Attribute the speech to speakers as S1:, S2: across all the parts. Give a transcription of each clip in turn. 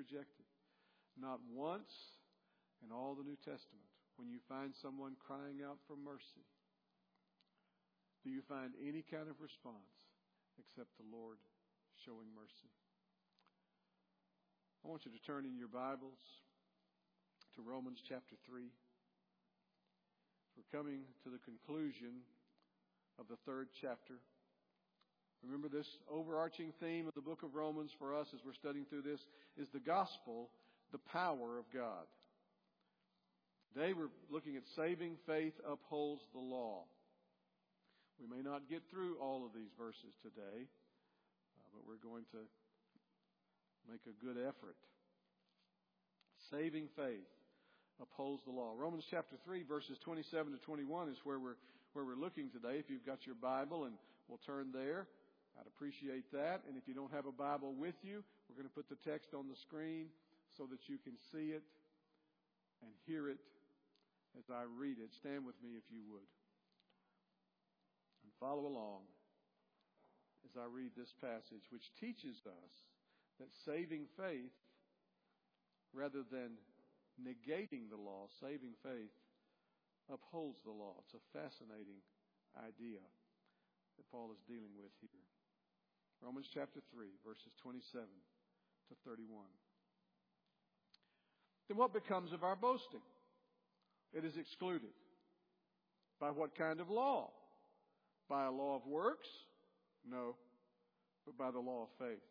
S1: rejected. Not once in all the New Testament, when you find someone crying out for mercy, do you find any kind of response except the Lord showing mercy. I want you to turn in your Bibles to Romans chapter 3. We're coming to the conclusion of the third chapter. Remember, this overarching theme of the book of Romans for us as we're studying through this is the gospel, the power of God. Today we're looking at saving faith upholds the law. We may not get through all of these verses today, but we're going to make a good effort. Saving faith upholds the law. Romans chapter 3, verses 27 to 21 is where we're looking today. If you've got your Bible, and we'll turn there, I'd appreciate that. And if you don't have a Bible with you, we're going to put the text on the screen so that you can see it and hear it as I read it. Stand with me if you would. And follow along as I read this passage, which teaches us that saving faith, rather than negating the law, saving faith upholds the law. It's a fascinating idea that Paul is dealing with here. Romans chapter 3, verses 27 to 31. Then what becomes of our boasting? It is excluded. By what kind of law? By a law of works? No, but by the law of faith.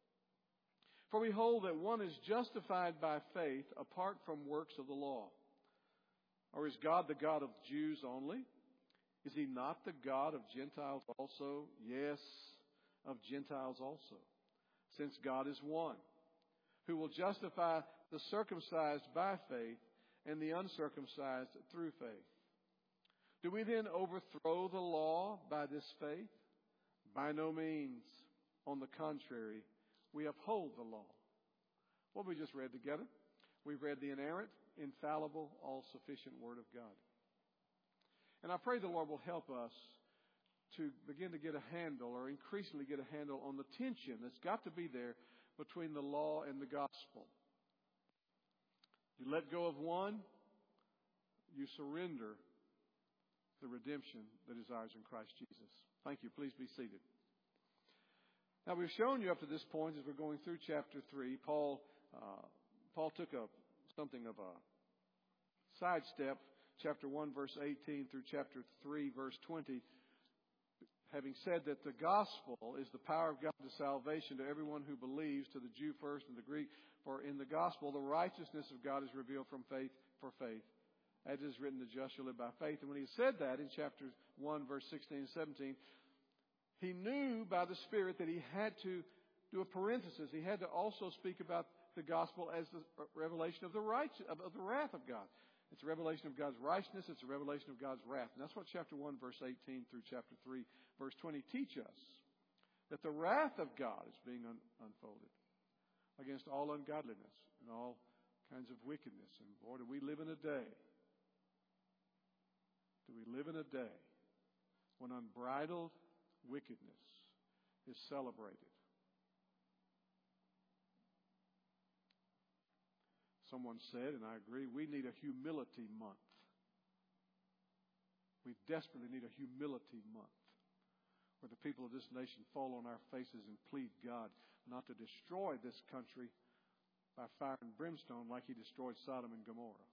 S1: For we hold that one is justified by faith apart from works of the law. Or is God the God of Jews only? Is He not the God of Gentiles also? Yes, of Gentiles also. Since God is one, who will justify the circumcised by faith and the uncircumcised through faith. Do we then overthrow the law by this faith? By no means. On the contrary, we uphold the law. What we just read together, we've read the inerrant, infallible, all-sufficient Word of God. And I pray the Lord will help us to begin to get a handle, or increasingly get a handle, on the tension that's got to be there between the law and the gospel. You let go of one, you surrender the redemption that is ours in Christ Jesus. Thank you. Please be seated. Now, we've shown you up to this point, as we're going through chapter 3, Paul took something of a sidestep, chapter 1, verse 18 through chapter 3, verse 20, having said that the gospel is the power of God to salvation to everyone who believes, to the Jew first and the Greek. For in the gospel, the righteousness of God is revealed from faith for faith. As it is written, the just shall live by faith. And when he said that in chapter 1, verse 16 and 17, he knew by the Spirit that he had to do a parenthesis. He had to also speak about the gospel as the revelation of the wrath of God. It's a revelation of God's righteousness. It's a revelation of God's wrath. And that's what chapter 1, verse 18 through chapter 3, verse 20 teach us. That the wrath of God is being unfolded against all ungodliness and all kinds of wickedness. And boy, do we live in a day. Do we live in a day when unbridled wickedness is celebrated? Someone said, and I agree, we need a humility month. We desperately need a humility month where the people of this nation fall on our faces and plead God not to destroy this country by fire and brimstone like He destroyed Sodom and Gomorrah.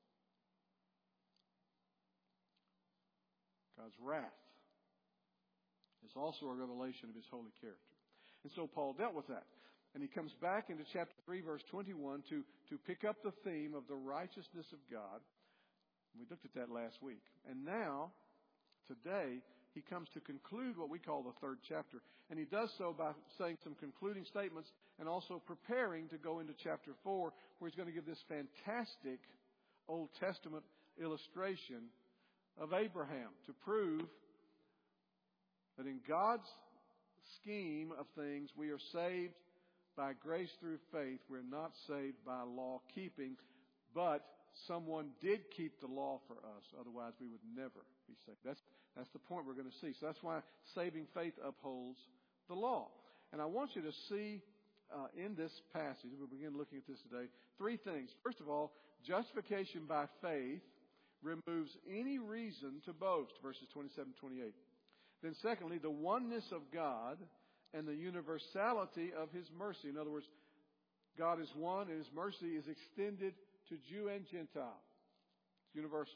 S1: God's wrath is also a revelation of His holy character. And so Paul dealt with that. And he comes back into chapter 3, verse 21 to pick up the theme of the righteousness of God. We looked at that last week. And now, today, he comes to conclude what we call the third chapter. And he does so by saying some concluding statements and also preparing to go into chapter 4, where he's going to give this fantastic Old Testament illustration of Abraham to prove that in God's scheme of things, we are saved by grace through faith. We're not saved by law keeping, but someone did keep the law for us. Otherwise, we would never be saved. That's the point we're going to see. So that's why saving faith upholds the law. And I want you to see in this passage, we'll begin looking at this today, three things. First of all, justification by faith removes any reason to boast, verses 27 28. Then secondly, the oneness of God and the universality of His mercy. In other words, God is one and His mercy is extended to Jew and Gentile. It's universal.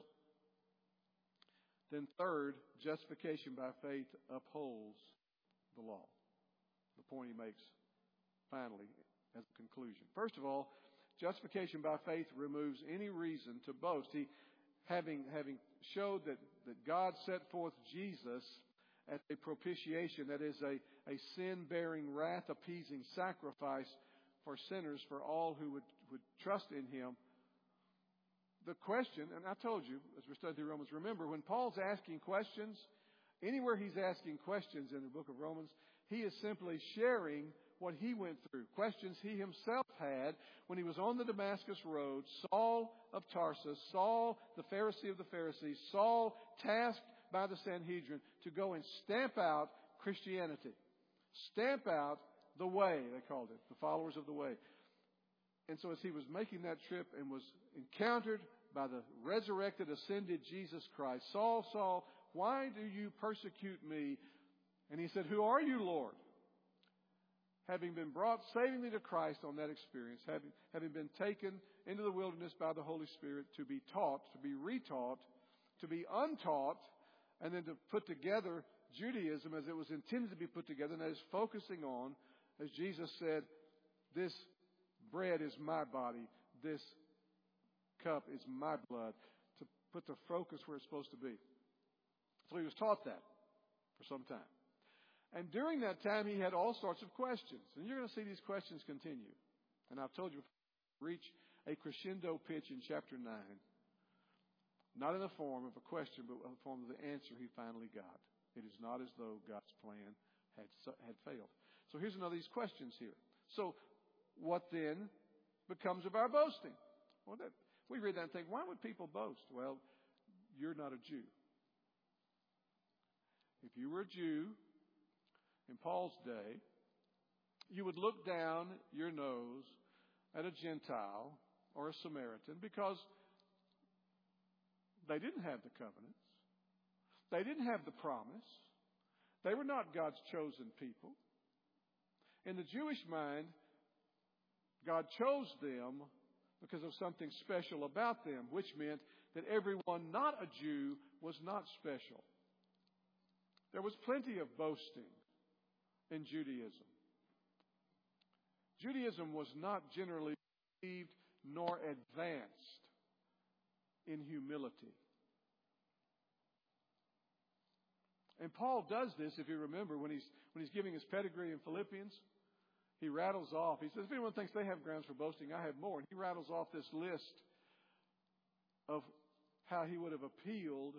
S1: Then third, justification by faith upholds the law. The point he makes finally as a conclusion. First of all, justification by faith removes any reason to boast. He, having showed that God set forth Jesus as a propitiation, that is a sin-bearing, wrath-appeasing sacrifice for sinners, for all who would trust in Him. The question, and I told you as we studied through Romans, remember when Paul's asking questions, anywhere he's asking questions in the book of Romans, he is simply sharing what he went through. Questions he himself had when he was on the Damascus road, Saul of Tarsus, Saul the Pharisee of the Pharisees, Saul tasked by the Sanhedrin to go and stamp out Christianity. Stamp out the way, they called it, the followers of the way. And so as he was making that trip and was encountered by the resurrected, ascended Jesus Christ, Saul, Saul, why do you persecute me? And he said, who are you, Lord? Having been brought savingly to Christ on that experience, having been taken into the wilderness by the Holy Spirit to be taught, to be retaught, to be untaught, and then to put together Judaism as it was intended to be put together, and that is focusing on, as Jesus said, this bread is my body, this cup is my blood, to put the focus where it's supposed to be. So he was taught that for some time. And during that time, he had all sorts of questions. And you're going to see these questions continue. And I've told you, reach a crescendo pitch in chapter 9. Not in the form of a question, but in the form of the answer he finally got. It is not as though God's plan had failed. So here's another of these questions here. So what then becomes of our boasting? Well, we read that and think, why would people boast? Well, you're not a Jew. If you were a Jew in Paul's day, you would look down your nose at a Gentile or a Samaritan because they didn't have the covenants. They didn't have the promise. They were not God's chosen people. In the Jewish mind, God chose them because of something special about them, which meant that everyone not a Jew was not special. There was plenty of boasting in Judaism. Judaism was not generally received nor advanced in humility. And Paul does this, if you remember, when he's giving his pedigree in Philippians. He rattles off. He says, if anyone thinks they have grounds for boasting, I have more. And he rattles off this list of how he would have appealed.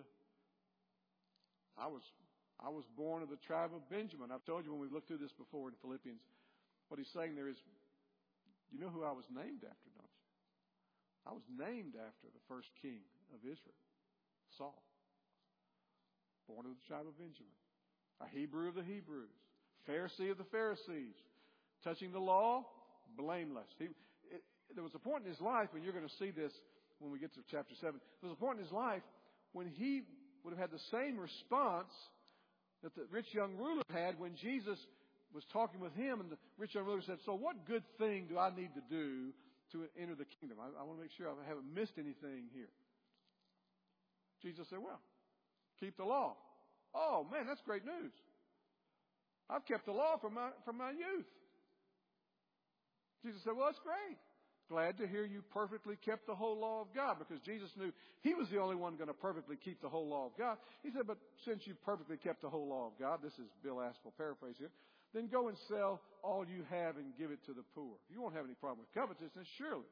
S1: I was born of the tribe of Benjamin. I've told you when we've looked through this before in Philippians, what he's saying there is, you know who I was named after, don't you? I was named after the first king of Israel, Saul. Born of the tribe of Benjamin. A Hebrew of the Hebrews. Pharisee of the Pharisees. Touching the law, blameless. There was a point in his life, and you're going to see this when we get to chapter 7. There was a point in his life when he would have had the same response that the rich young ruler had when Jesus was talking with him, and the rich young ruler said, so what good thing do I need to do to enter the kingdom? I want to make sure I haven't missed anything here. Jesus said, well, keep the law. Oh, man, that's great news. I've kept the law from my youth. Jesus said, well, that's great. Glad to hear you perfectly kept the whole law of God, because Jesus knew he was the only one going to perfectly keep the whole law of God. He said, but since you've perfectly kept the whole law of God, this is Bill Aspel paraphrase here, then go and sell all you have and give it to the poor. You won't have any problem with covetousness, surely.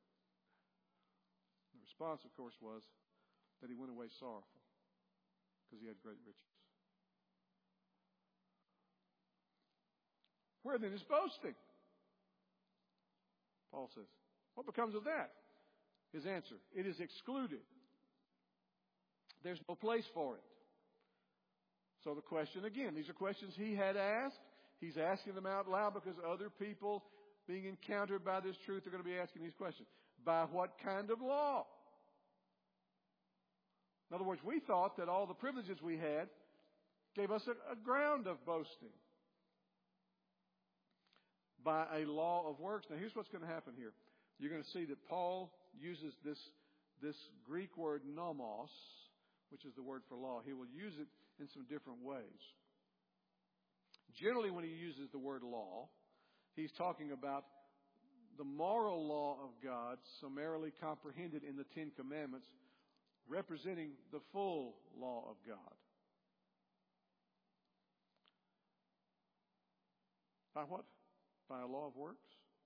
S1: The response, of course, was that he went away sorrowful because he had great riches. Where then is boasting? Paul says, what becomes of that? His answer, it is excluded. There's no place for it. So the question again, these are questions he had asked. He's asking them out loud because other people being encountered by this truth, they're going to be asking these questions. By what kind of law? In other words, we thought that all the privileges we had gave us a ground of boasting. By a law of works. Now, here's what's going to happen here. You're going to see that Paul uses this Greek word nomos, which is the word for law. He will use it in some different ways. Generally, when he uses the word law, he's talking about the moral law of God, summarily comprehended in the Ten Commandments, representing the full law of God. By what? By a law of works?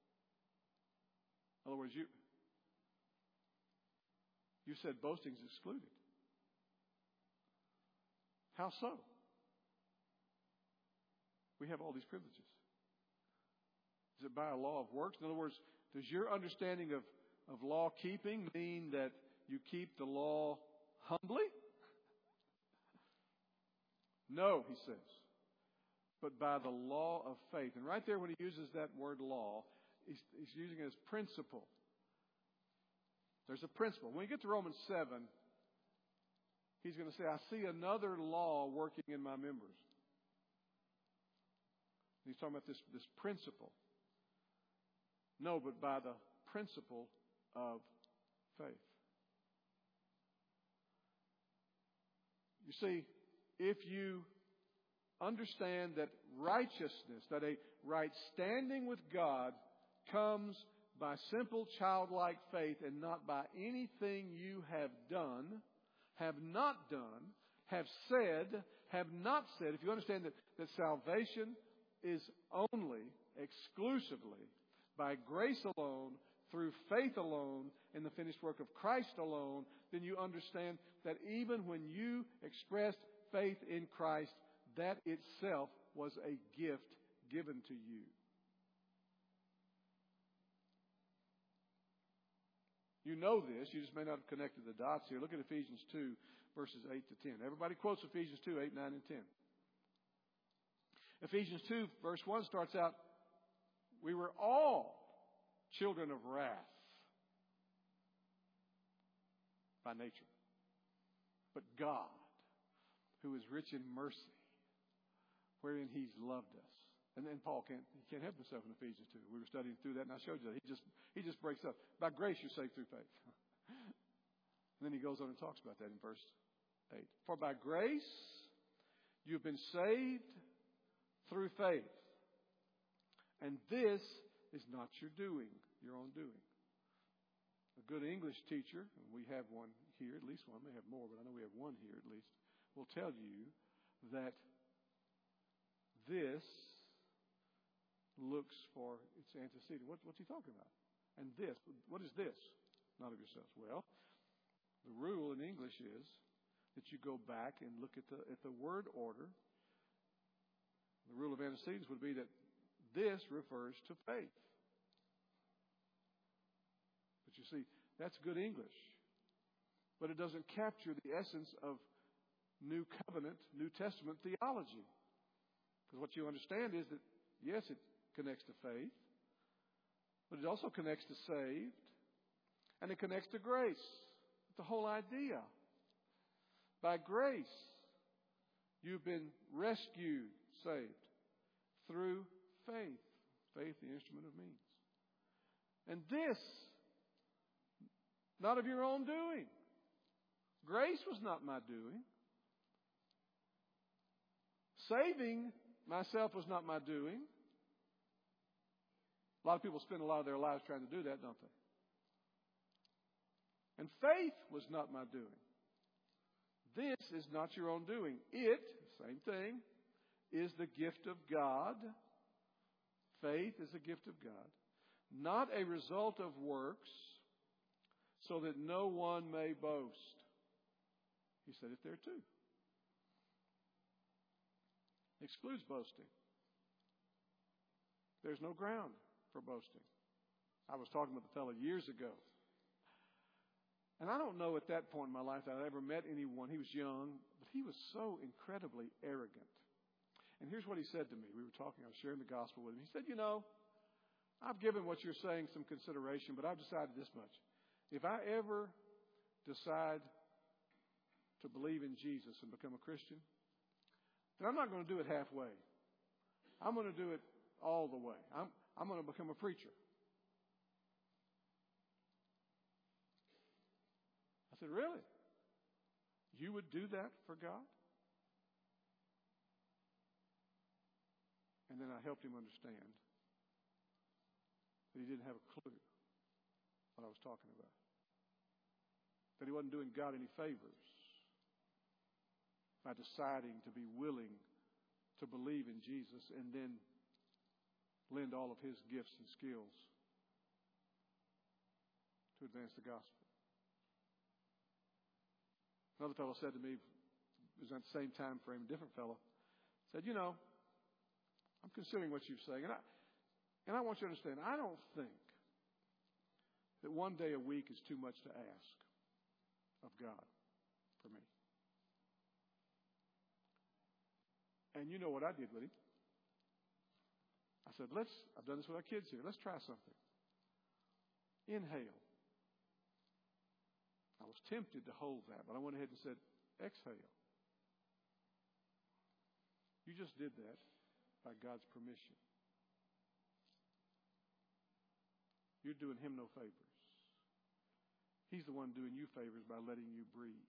S1: In other words, you said boasting is excluded. How so? We have all these privileges. Is it by a law of works? In other words, does your understanding of law keeping mean that you keep the law humbly? No, he says. But by the law of faith. And right there when he uses that word law, he's using it as principle. There's a principle. When you get to Romans 7, he's going to say, I see another law working in my members. He's talking about this principle. No, but by the principle of faith. You see, if you understand that righteousness, that a right standing with God comes by simple childlike faith and not by anything you have done, have not done, have said, have not said. If you understand that salvation is only, exclusively, by grace alone, through faith alone, in the finished work of Christ alone, then you understand that even when you expressed faith in Christ, that itself was a gift given to you. You know this. You just may not have connected the dots here. Look at Ephesians 2, verses 8 to 10. Everybody quotes Ephesians 2, 8, 9, and 10. Ephesians 2, verse 1 starts out, we were all children of wrath by nature. But God, who is rich in mercy, wherein He's loved us. And then Paul can't help himself in Ephesians 2. We were studying through that, and I showed you that. He just breaks up. By grace you're saved through faith. And then he goes on and talks about that in verse 8. For by grace you've been saved through faith. And this is not your doing, your own doing. A good English teacher, and we have one here, at least one, may have more, but I know we have one here at least, will tell you that this looks for its antecedent. What's he talking about? And this, what is this? Not of yourselves. Well, the rule in English is that you go back and look at the word order. The rule of antecedents would be that this refers to faith. But you see, that's good English. But it doesn't capture the essence of New Covenant, New Testament theology. Because what you understand is that, yes, it connects to faith, but it also connects to saved, and it connects to grace. The whole idea. By grace, you've been rescued, saved, through faith. Faith, the instrument of means. And this, not of your own doing. Grace was not my doing. Saving myself was not my doing. A lot of people spend a lot of their lives trying to do that, don't they? And faith was not my doing. This is not your own doing. It, same thing, is the gift of God. Faith is a gift of God. Not a result of works, so that no one may boast. He said it there too. Excludes boasting. There's no ground for boasting. I was talking with a fellow years ago. And I don't know at that point in my life that I ever met anyone. He was young, but he was so incredibly arrogant. And here's what he said to me. We were talking, I was sharing the gospel with him. He said, I've given what you're saying some consideration, but I've decided this much. If I ever decide to believe in Jesus and become a Christian, then I'm not going to do it halfway. I'm going to do it all the way. I'm going to become a preacher. I said, really? You would do that for God? And then I helped him understand that he didn't have a clue what I was talking about. That he wasn't doing God any favors by deciding to be willing to believe in Jesus and then lend all of his gifts and skills to advance the gospel. Another fellow said to me, it was at the same time frame, a different fellow, said, I'm considering what you're saying. And I want you to understand, I don't think that one day a week is too much to ask of God for me. And you know what I did with him? I said, I've done this with our kids here. Let's try something. Inhale. I was tempted to hold that, but I went ahead and said, exhale. You just did that by God's permission. You're doing him no favors. He's the one doing you favors by letting you breathe.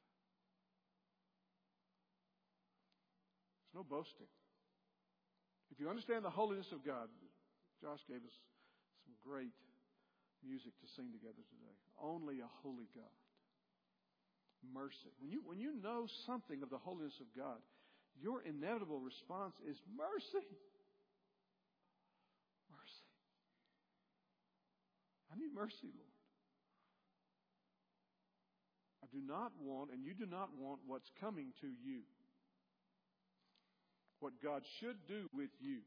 S1: There's no boasting. If you understand the holiness of God, Josh gave us some great music to sing together today. Only a holy God. Mercy. When you know something of the holiness of God, your inevitable response is mercy. Mercy. I need mercy, Lord. I do not want, and you do not want what's coming to you. What God should do with you.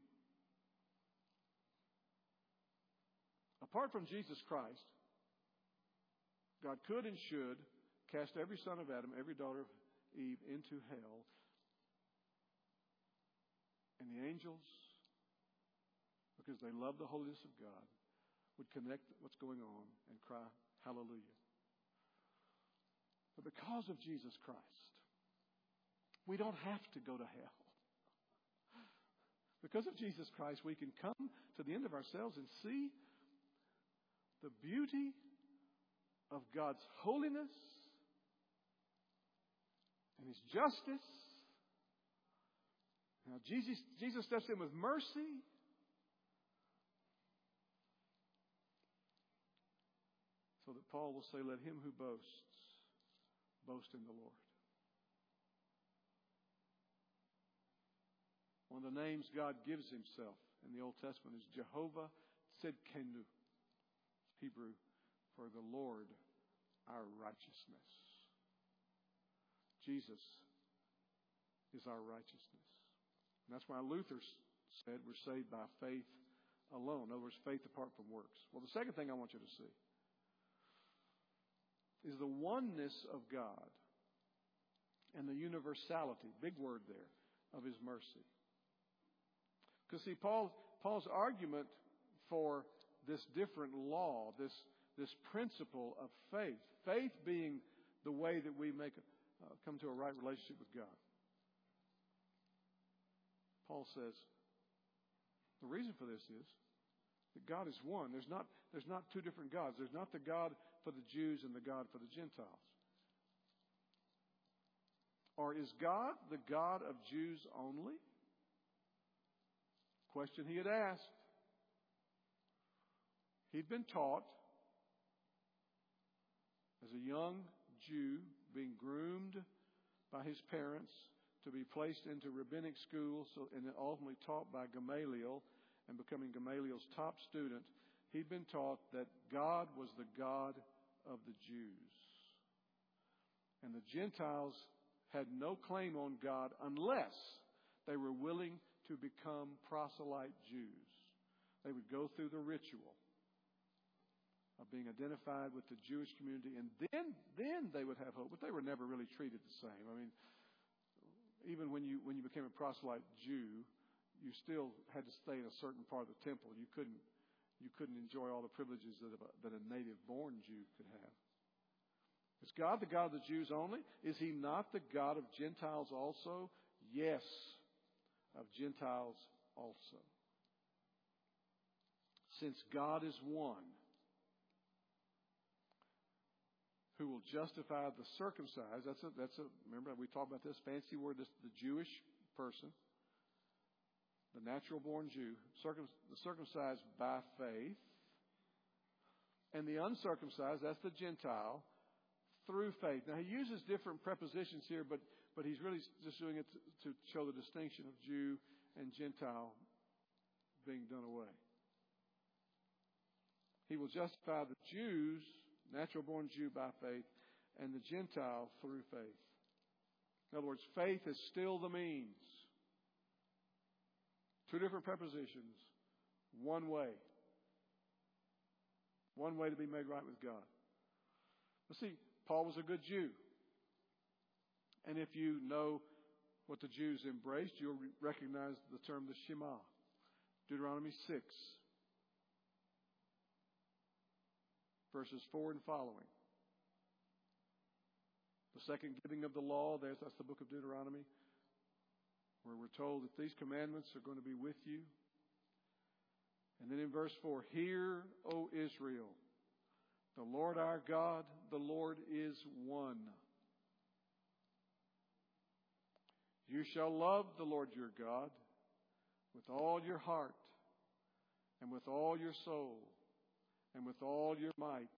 S1: Apart from Jesus Christ, God could and should cast every son of Adam, every daughter of Eve into hell. And the angels, because they love the holiness of God, would connect what's going on and cry, hallelujah. But because of Jesus Christ, we don't have to go to hell. Because of Jesus Christ, we can come to the end of ourselves and see the beauty of God's holiness and his justice. Now, Jesus steps in with mercy. So that Paul will say, let him who boasts, boast in the Lord. One of the names God gives himself in the Old Testament is Jehovah Tzidkenu. Hebrew for the Lord, our righteousness. Jesus is our righteousness. And that's why Luther said we're saved by faith alone. In other words, faith apart from works. Well, the second thing I want you to see is the oneness of God and the universality, big word there, of his mercy. Because see, Paul's argument for this different law, this principle of faith being the way that we come to a right relationship with God. Paul says the reason for this is that God is one. There's not two different gods. There's not the God for the Jews and the God for the Gentiles. Or is God the God of Jews only? Question he had asked. He'd been taught as a young Jew, being groomed by his parents to be placed into rabbinic school, and then ultimately taught by Gamaliel and becoming Gamaliel's top student. He'd been taught that God was the God of the Jews. And the Gentiles had no claim on God unless they were willing to become proselyte Jews. They would go through the ritual of being identified with the Jewish community, and then they would have hope. But they were never really treated the same. I mean, even when you became a proselyte Jew, you still had to stay in a certain part of the temple. You couldn't you couldn't enjoy all the privileges that a native-born Jew could have. Is God the God of the Jews only? Is He not the God of Gentiles also? Yes, of Gentiles also. Since God is one, who will justify the circumcised. Remember we talked about this fancy word, the Jewish person, the natural born Jew, the circumcised by faith, and the uncircumcised, that's the Gentile, through faith. Now he uses different prepositions here, but he's really just doing it to show the distinction of Jew and Gentile being done away. He will justify the Jews, natural born Jew by faith, and the Gentile through faith. In other words, faith is still the means. Two different prepositions. One way. One way to be made right with God. Let's see, Paul was a good Jew. And if you know what the Jews embraced, you'll recognize the term the Shema. Deuteronomy 6. Verses 4 and following. The second giving of the law, that's the book of Deuteronomy, where we're told that these commandments are going to be with you. And then in verse 4, Hear, O Israel, the Lord our God, the Lord is one. You shall love the Lord your God with all your heart and with all your soul and with all your might.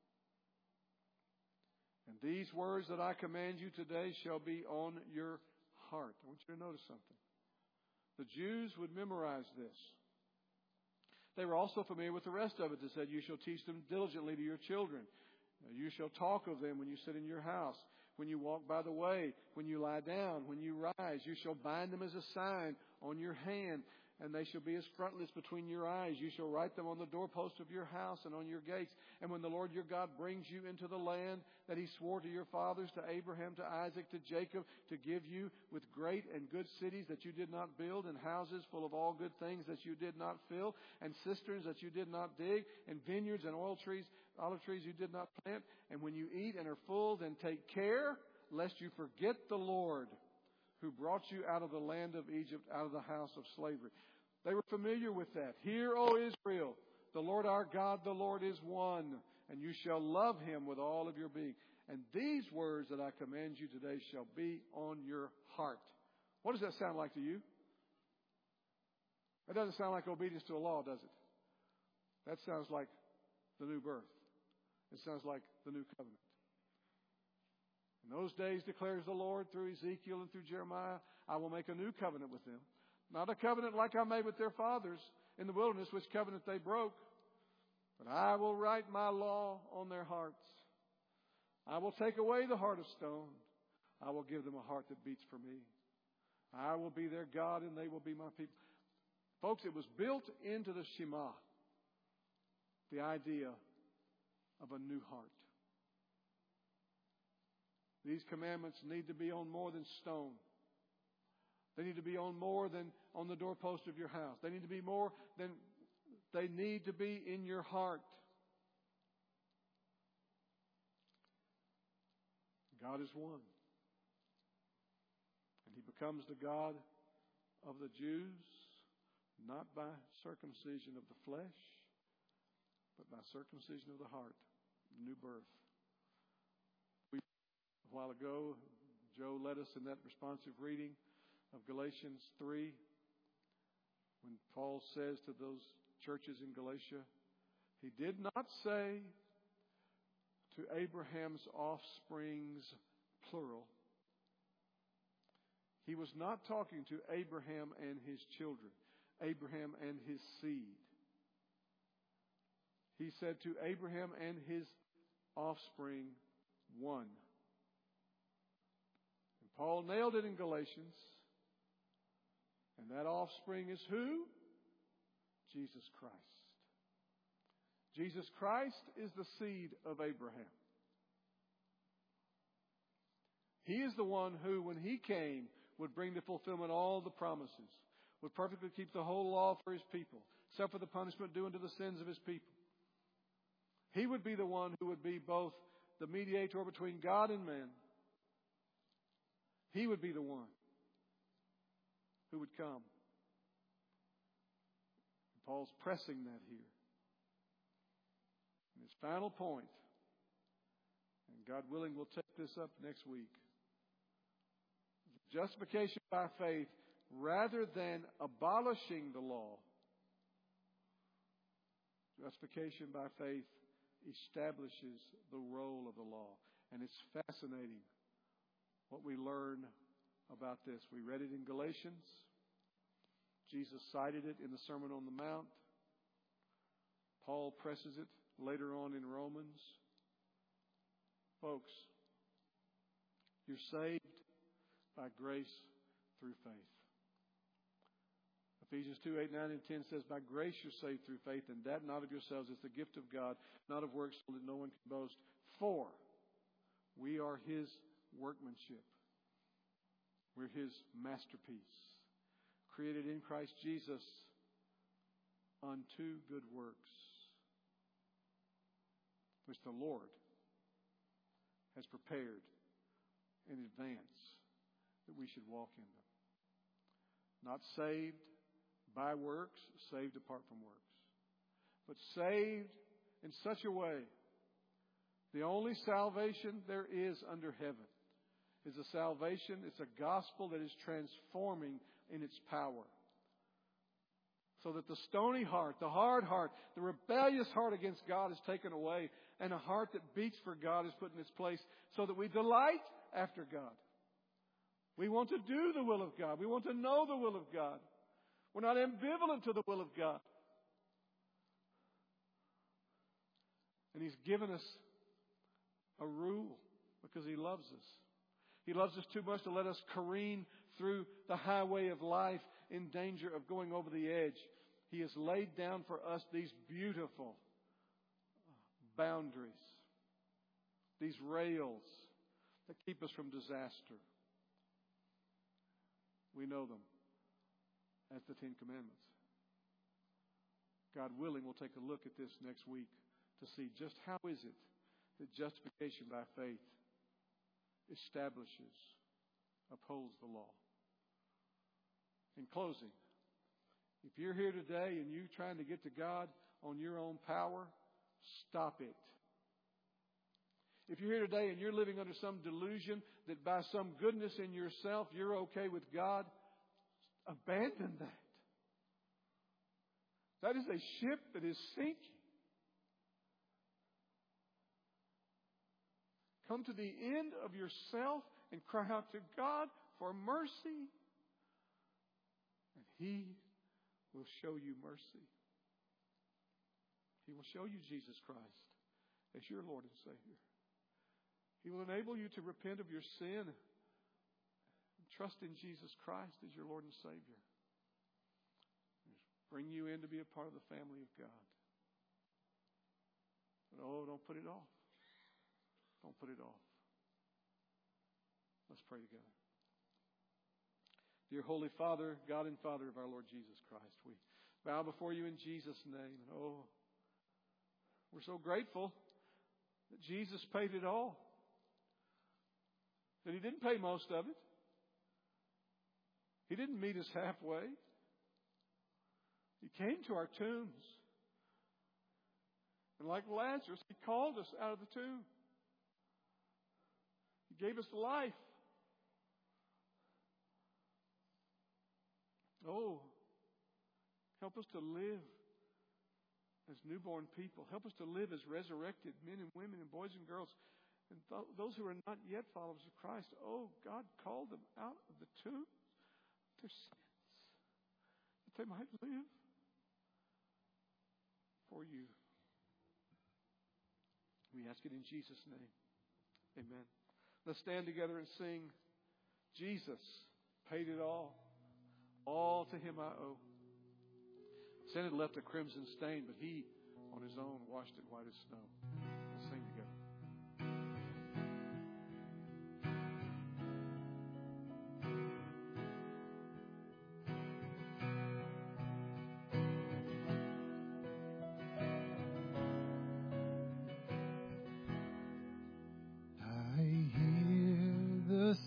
S1: And these words that I command you today shall be on your heart. I want you to notice something. The Jews would memorize this. They were also familiar with the rest of it that said, you shall teach them diligently to your children. You shall talk of them when you sit in your house, when you walk by the way, when you lie down, when you rise. You shall bind them as a sign on your hand, and they shall be as frontlets between your eyes. You shall write them on the doorpost of your house and on your gates. And when the Lord your God brings you into the land that He swore to your fathers, to Abraham, to Isaac, to Jacob, to give you with great and good cities that you did not build, and houses full of all good things that you did not fill, and cisterns that you did not dig, and vineyards and olive trees you did not plant. And when you eat and are full, then take care lest you forget the Lord who brought you out of the land of Egypt, out of the house of slavery. They were familiar with that. Hear, O Israel, the Lord our God, the Lord is one, and you shall love Him with all of your being. And these words that I command you today shall be on your heart. What does that sound like to you? That doesn't sound like obedience to a law, does it? That sounds like the new birth. It sounds like the new covenant. In those days, declares the Lord through Ezekiel and through Jeremiah, I will make a new covenant with them. Not a covenant like I made with their fathers in the wilderness, which covenant they broke. But I will write my law on their hearts. I will take away the heart of stone. I will give them a heart that beats for me. I will be their God and they will be my people. Folks, it was built into the Shema, the idea of a new heart. These commandments need to be on more than stone. They need to be on more than on the doorpost of your house. They need to be more than they need to be in your heart. God is one. And He becomes the God of the Jews, not by circumcision of the flesh, but by circumcision of the heart, new birth. A while ago, Joe led us in that responsive reading of Galatians 3, when Paul says to those churches in Galatia, He did not say to Abraham's offsprings, plural. He was not talking to Abraham and his children, Abraham and his seed. He said to Abraham and his offspring, one. And Paul nailed it in Galatians. And that offspring is who? Jesus Christ. Jesus Christ is the seed of Abraham. He is the one who, when He came, would bring to fulfillment all the promises, would perfectly keep the whole law for His people, suffer the punishment due unto the sins of His people. He would be the one who would be both the mediator between God and man. He would be the one who would come. Paul's pressing that here. And his final point, and God willing, we'll take this up next week. Justification by faith, rather than abolishing the law, justification by faith establishes the role of the law. And it's fascinating what we learn about this. We read it in Galatians. Jesus cited it in the Sermon on the Mount. Paul presses it later on in Romans. Folks, you're saved by grace through faith. Ephesians 2, 8, 9, and 10 says, by grace you're saved through faith, and that not of yourselves is the gift of God, not of works, so that no one can boast. For we are His workmanship. We're His masterpiece, created in Christ Jesus unto good works, which the Lord has prepared in advance that we should walk in them. Not saved by works, saved apart from works, but saved in such a way. The only salvation there is under heaven is a salvation, it's a gospel that is transforming in its power. So that the stony heart, the hard heart, the rebellious heart against God is taken away, and a heart that beats for God is put in its place, so that we delight after God. We want to do the will of God. We want to know the will of God. We're not ambivalent to the will of God. And He's given us a rule because He loves us. He loves us too much to let us careen through the highway of life in danger of going over the edge. He has laid down for us these beautiful boundaries, these rails that keep us from disaster. We know them as the Ten Commandments. God willing, we'll take a look at this next week to see just how is it that justification by faith establishes, upholds the law. In closing, if you're here today and you're trying to get to God on your own power, stop it. If you're here today and you're living under some delusion that by some goodness in yourself you're okay with God, abandon that. That is a ship that is sinking. Come to the end of yourself and cry out to God for mercy. And He will show you mercy. He will show you Jesus Christ as your Lord and Savior. He will enable you to repent of your sin and trust in Jesus Christ as your Lord and Savior. Bring you in to be a part of the family of God. But don't put it off. Don't put it off. Let's pray together. Dear Holy Father, God and Father of our Lord Jesus Christ, we bow before you in Jesus' name. And we're so grateful that Jesus paid it all. That He didn't pay most of it. He didn't meet us halfway. He came to our tombs. And like Lazarus, He called us out of the tomb. He gave us life. Help us to live as newborn people. Help us to live as resurrected men and women and boys and girls. And those who are not yet followers of Christ, God called them out of the tomb, their sins, that they might live for you. We ask it in Jesus' name. Amen. Let's stand together and sing, Jesus paid it all. All to Him I owe. Sin had left a crimson stain, but He on His own washed it white as snow. Let's sing together.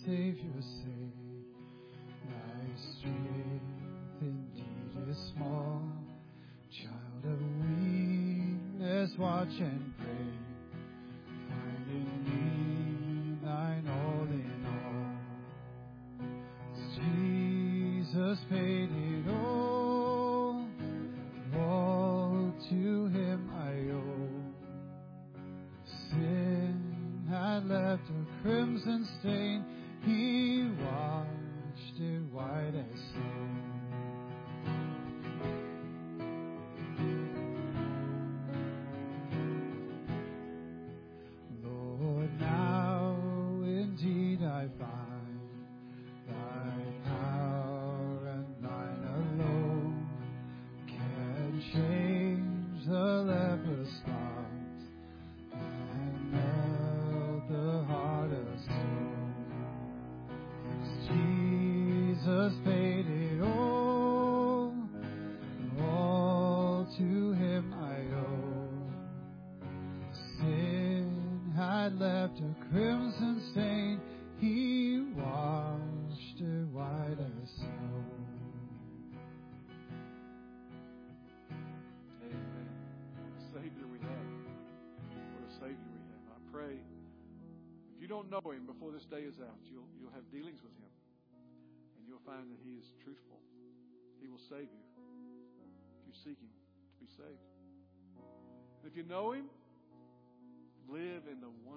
S2: Savior say, thy strength indeed is small. Child of weakness, watch and pray. Find in me thine all in all. Jesus paid it all to him I owe. Sin had left a crimson stain, he washed it white as snow. Lord, now indeed I find thy power and thine alone can change the leper's spots and melt the heart of stone. Jesus paid it all to him I owe. Sin had left a crimson stain, he washed it white as snow.
S1: Amen. What a Savior we have. What a Savior we have. I pray, if you don't know him before this day is out, you'll have dealings with him. And you'll find that he is truthful. He will save you if you seek him to be saved. And if you know him, live in the wonder